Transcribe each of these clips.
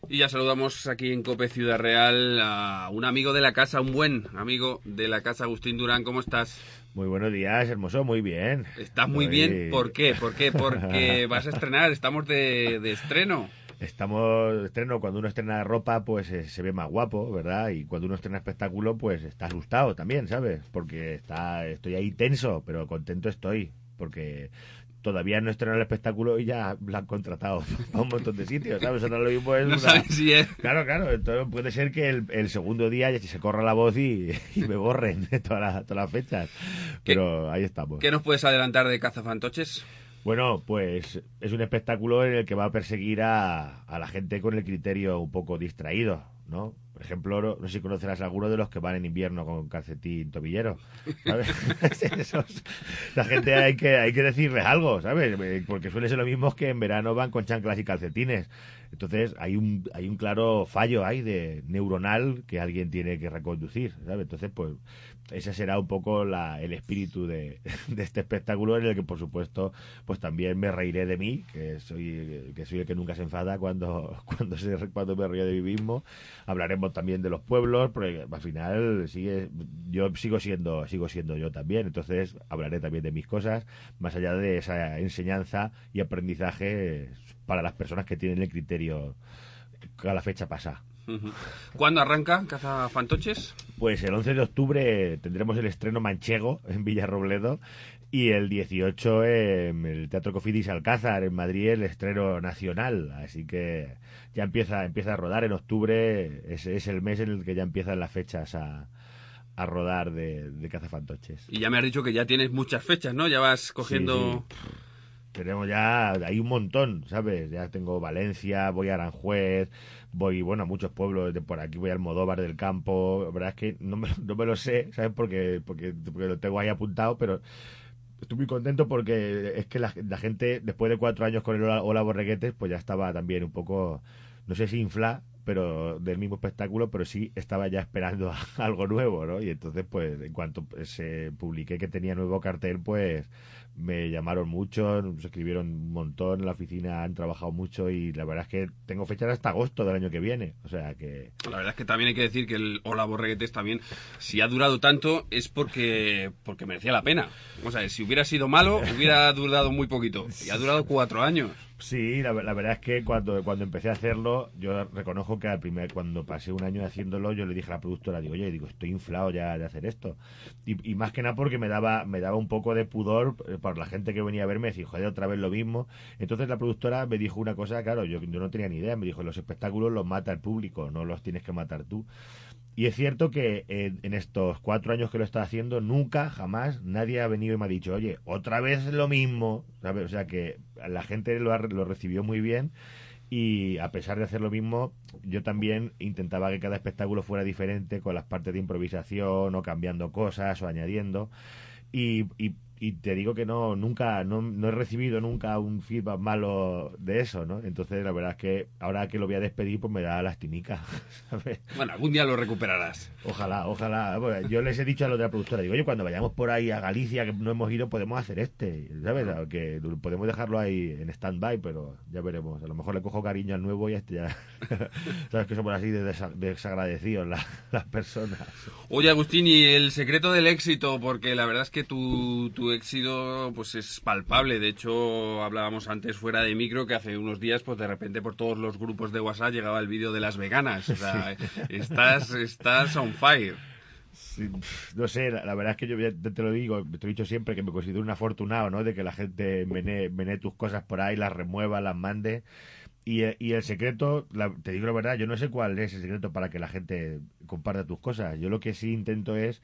Y ya saludamos aquí en Cope Ciudad Real a un amigo de la casa, un buen amigo de la casa, Agustín Durán. ¿Cómo estás? Muy buenos días, hermoso, muy bien. ¿Estás muy bien? Estoy... ¿Por qué? ¿Por qué? Porque vas a estrenar, estamos de estreno. Estamos de estreno, cuando uno estrena ropa, pues se ve más guapo, ¿verdad? Y cuando uno estrena espectáculo, pues está asustado también, ¿sabes? Porque estoy ahí tenso, pero contento estoy. Porque todavía no estrena el espectáculo y ya la han contratado para un montón de sitios, ¿sabes? Ahora lo mismo es No una... sabes si es... Claro, claro, entonces puede ser que el segundo día ya se corra la voz y me borren todas las fechas. ¿Qué, Pero ahí estamos. qué nos puedes adelantar de Cazafantoches? Bueno, pues es un espectáculo en el que va a perseguir a la gente con el criterio un poco distraído, ¿no? Por ejemplo, no sé si conocerás a alguno de los que van en invierno con calcetín tobillero, ¿sabes? La gente hay que decirles algo, ¿sabes? Porque suele ser lo mismo que en verano van con chanclas y calcetines. Entonces hay un claro fallo ahí de neuronal que alguien tiene que reconducir, ¿sabes? Entonces, pues ese será un poco el espíritu de este espectáculo en el que, por supuesto, pues también me reiré de mí, que soy el que nunca se enfada cuando me río de mí mismo. Hablaremos también de los pueblos, porque al final yo sigo siendo yo también, entonces hablaré también de mis cosas, más allá de esa enseñanza y aprendizaje para las personas que tienen el criterio a la fecha pasada. ¿Cuándo arranca Cazafantoches? Pues el 11 de octubre tendremos el estreno manchego en Villarrobledo y el 18 en el Teatro Cofidis Alcázar en Madrid el estreno nacional. Así que ya empieza a rodar en octubre. Es el mes en el que ya empiezan las fechas a rodar de Cazafantoches. Y ya me has dicho que ya tienes muchas fechas, ¿no? Ya vas Sí, sí. cogiendo... Tenemos ya, hay un montón, ¿sabes? Ya tengo Valencia, voy a Aranjuez, voy, bueno, a muchos pueblos de por aquí, voy a Almodóvar del Campo. La verdad es que no me lo sé, ¿sabes? Porque lo tengo ahí apuntado, pero estoy muy contento porque es que la gente, después de 4 años con el Hola Borreguetes, pues ya estaba también un poco, no sé si infla, pero del mismo espectáculo, pero sí estaba ya esperando algo nuevo, ¿no? Y entonces, pues, en cuanto se publiqué que tenía nuevo cartel, pues me llamaron mucho, nos escribieron un montón en la oficina, han trabajado mucho y la verdad es que tengo fechas hasta agosto del año que viene, o sea que... La verdad es que también hay que decir que el Hola Borreguetes también, si ha durado tanto, es porque merecía la pena. O sea, si hubiera sido malo, hubiera durado muy poquito. Y ha durado 4 años. Sí, la verdad es que cuando empecé a hacerlo, yo reconozco que cuando pasé un año haciéndolo, yo le dije a la productora, estoy inflado ya de hacer esto. Y más que nada porque me daba un poco de pudor por la gente que venía a verme, decir, joder, otra vez lo mismo. Entonces la productora me dijo una cosa, claro, yo no tenía ni idea, me dijo, los espectáculos los mata el público, no los tienes que matar tú. Y es cierto que en estos 4 años que lo está haciendo, nunca, jamás, nadie ha venido y me ha dicho, oye, otra vez lo mismo, ¿sabes? O sea que la gente lo recibió muy bien y a pesar de hacer lo mismo, yo también intentaba que cada espectáculo fuera diferente con las partes de improvisación o cambiando cosas o añadiendo. Y te digo que no he recibido nunca un feedback malo de eso, ¿no? Entonces, la verdad es que ahora que lo voy a despedir, pues me da lastimica, ¿sabes? Bueno, algún día lo recuperarás. Ojalá, ojalá. Bueno, yo les he dicho a la otra productora, digo, oye, cuando vayamos por ahí a Galicia, que no hemos ido, podemos hacer ¿sabes? Que podemos dejarlo ahí en stand-by, pero ya veremos. A lo mejor le cojo cariño al nuevo y este ya... Sabes que somos así de desagradecidos las personas. Oye, Agustín, y el secreto del éxito, porque la verdad es que tu éxito pues es palpable. De hecho, hablábamos antes fuera de micro que hace unos días, pues de repente por todos los grupos de WhatsApp llegaba el vídeo de las veganas. O sea, estás on fire. Sí, no sé, la verdad es que yo ya te lo digo, te he dicho siempre que me considero un afortunado, ¿no? De que la gente menee tus cosas por ahí, las remueva, las mande. Y el secreto, te digo la verdad, yo no sé cuál es el secreto para que la gente comparta tus cosas. Yo lo que sí intento es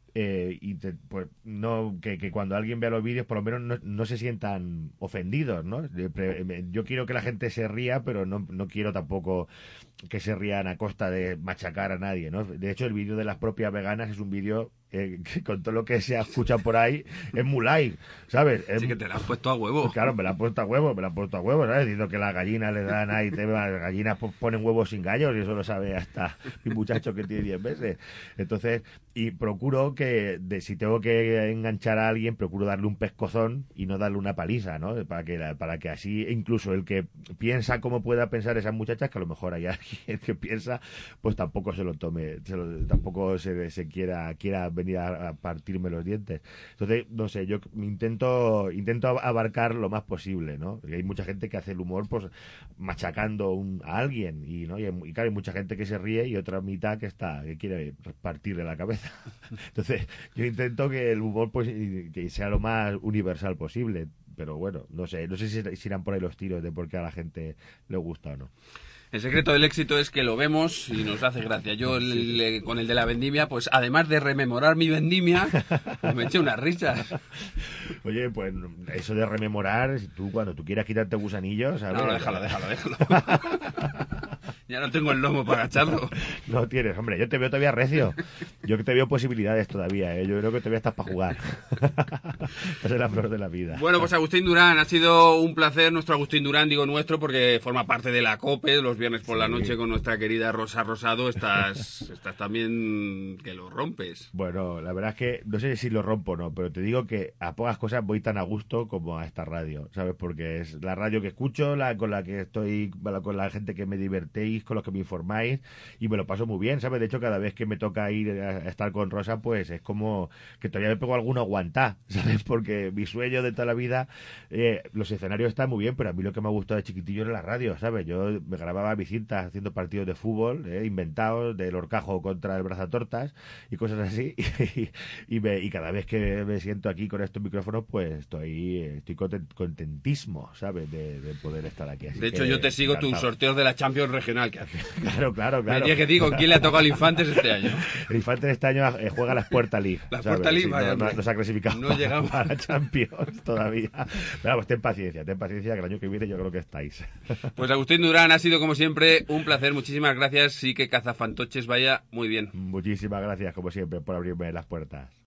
pues no que cuando alguien vea los vídeos por lo menos no se sientan ofendidos, ¿no? Yo quiero que la gente se ría, pero no quiero tampoco que se rían a costa de machacar a nadie, ¿no? De hecho, el vídeo de las propias veganas es un vídeo que con todo lo que se escucha por ahí, es muy light, ¿sabes? Sí que te la has puesto a huevo. Claro, me la han puesto a huevo, ¿sabes? Diciendo que las gallinas le dan ahí, las gallinas ponen huevos sin gallos y eso lo sabe hasta mi muchacho que tiene 10 meses. Entonces, y procuro que, si tengo que enganchar a alguien, procuro darle un pescozón y no darle una paliza, ¿no? Para que así, incluso el que piensa como pueda pensar esas muchachas, que a lo mejor hay alguien que piensa, pues tampoco se lo tome, tampoco se quiera venir a partirme los dientes. Entonces, no sé, yo intento abarcar lo más posible, ¿no? Porque hay mucha gente que hace el humor pues machacando a alguien y claro, hay mucha gente que se ríe y otra mitad que quiere partirle la cabeza. Entonces, yo intento que el humor pues que sea lo más universal posible, pero bueno, no sé si irán por ahí los tiros de por qué a la gente le gusta o no. El secreto del éxito es que lo vemos y nos hace gracia. Yo con el de la vendimia, pues además de rememorar mi vendimia, me eché unas risas. Oye, pues eso de rememorar, si tú cuando tú quieras quitarte gusanillos, ¿sabes? No, déjalo. Ya no tengo el lomo para agacharlo. No tienes, hombre, yo te veo todavía recio. Yo que te veo posibilidades todavía, ¿eh? Yo creo que todavía estás para jugar. Estás en la flor de la vida. Bueno, pues Agustín Durán, ha sido un placer. Nuestro Agustín Durán, digo nuestro, porque forma parte de la COPE, los viernes por la noche con nuestra querida Rosa Rosado. Estás también que lo rompes. Bueno, la verdad es que no sé si lo rompo o no, pero te digo que a pocas cosas voy tan a gusto como a esta radio, ¿sabes? Porque es la radio que escucho, con la que estoy, con la gente que me divertéis, con los que me informáis, y me lo paso muy bien, ¿sabes? De hecho, cada vez que me toca ir a estar con Rosa, pues es como que todavía me pego alguno aguantar, ¿sabes? Porque mi sueño de toda la vida, los escenarios están muy bien, pero a mí lo que me ha gustado de chiquitillo era la radio, ¿sabes? Yo me grababa mis cintas haciendo partidos de fútbol, inventados, del Horcajo contra el Brazatortas y cosas así, y cada vez que me siento aquí con estos micrófonos, pues estoy contentísimo, ¿sabes? De poder estar aquí. Así de hecho, yo te sigo encantado. Tus sorteos de la Champions regional que haces. Claro. Me que digo, ¿quién le ha tocado al Infantes este año? El Infantes este año juega la Puerta League. La Puerta League, sí, no se ha clasificado no llegamos a la Champions todavía. Pero vamos, ten paciencia, que el año que viene yo creo que estáis. Pues Agustín Durán, ha sido como siempre un placer, muchísimas gracias y que Cazafantoches vaya muy bien. Muchísimas gracias, como siempre, por abrirme las puertas.